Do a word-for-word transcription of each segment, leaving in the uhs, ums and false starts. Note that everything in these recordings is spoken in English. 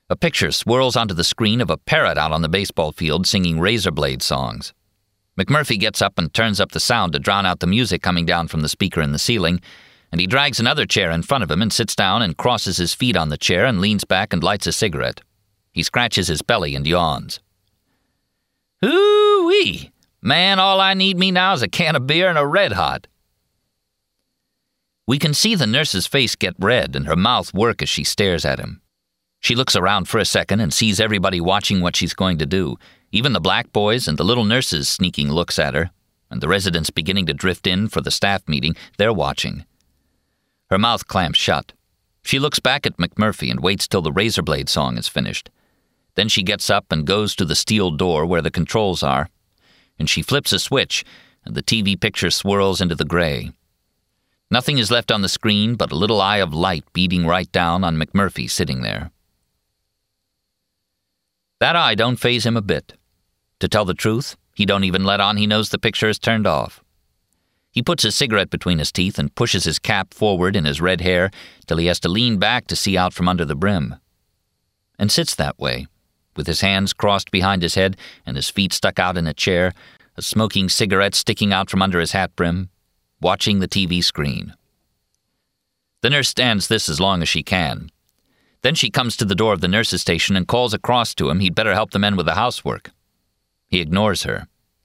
A picture swirls onto the screen of a parrot out on the baseball field singing Razor Blade songs. McMurphy gets up and turns up the sound to drown out the music coming down from the speaker in the ceiling, and he drags another chair in front of him and sits down and crosses his feet on the chair and leans back and lights a cigarette. He scratches his belly and yawns. Hoo-wee! Man, all I need me now is a can of beer and a Red Hot. We can see the nurse's face get red and her mouth work as she stares at him. She looks around for a second and sees everybody watching what she's going to do, even the black boys and the little nurses sneaking looks at her, and the residents beginning to drift in for the staff meeting. They're watching. Her mouth clamps shut. She looks back at McMurphy and waits till the Razor Blade song is finished. Then she gets up and goes to the steel door where the controls are, and she flips a switch, and the T V picture swirls into the gray. Nothing is left on the screen but a little eye of light beating right down on McMurphy sitting there. That eye don't faze him a bit. To tell the truth, he don't even let on he knows the picture is turned off. He puts a cigarette between his teeth and pushes his cap forward in his red hair till he has to lean back to see out from under the brim. And sits that way, with his hands crossed behind his head and his feet stuck out in a chair, a smoking cigarette sticking out from under his hat brim, watching the T V screen. The nurse stands this as long as she can. Then she comes to the door of the nurse's station and calls across to him he'd better help the men with the housework. He ignores her.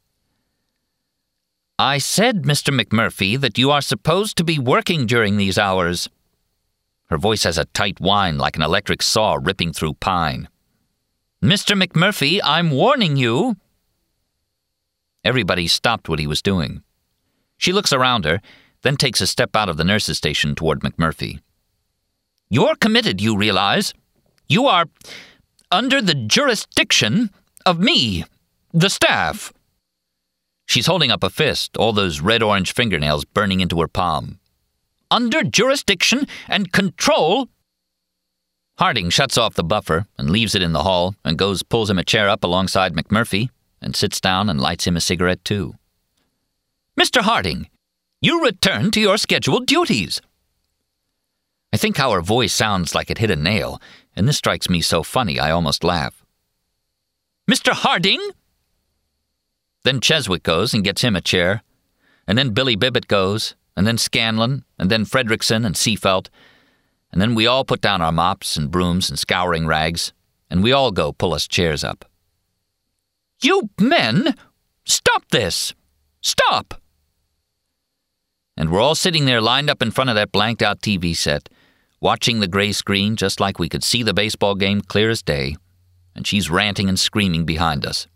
I said, Mister McMurphy, that you are supposed to be working during these hours. Her voice has a tight whine like an electric saw ripping through pine. Mister McMurphy, I'm warning you. Everybody stopped what he was doing. She looks around her, then takes a step out of the nurse's station toward McMurphy. You're committed, you realize. You are under the jurisdiction of me, the staff. She's holding up a fist, all those red-orange fingernails burning into her palm. Under jurisdiction and control. Harding shuts off the buffer and leaves it in the hall and goes pulls him a chair up alongside McMurphy and sits down and lights him a cigarette too. Mister Harding, you return to your scheduled duties. I think how her voice sounds like it hit a nail, and this strikes me so funny I almost laugh. Mister Harding? Then Cheswick goes and gets him a chair, and then Billy Bibbett goes, and then Scanlon, and then Fredrickson and Seafelt, and then we all put down our mops and brooms and scouring rags, and we all go pull us chairs up. You men! Stop this! Stop! And we're all sitting there lined up in front of that blanked-out T V set, watching the gray screen just like we could see the baseball game clear as day, and she's ranting and screaming behind us.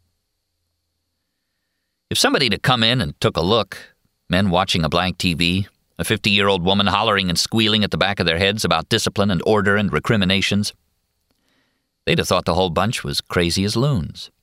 If somebody had come in and took a look, men watching a blank T V, a fifty-year-old woman hollering and squealing at the back of their heads about discipline and order and recriminations, they'd have thought the whole bunch was crazy as loons.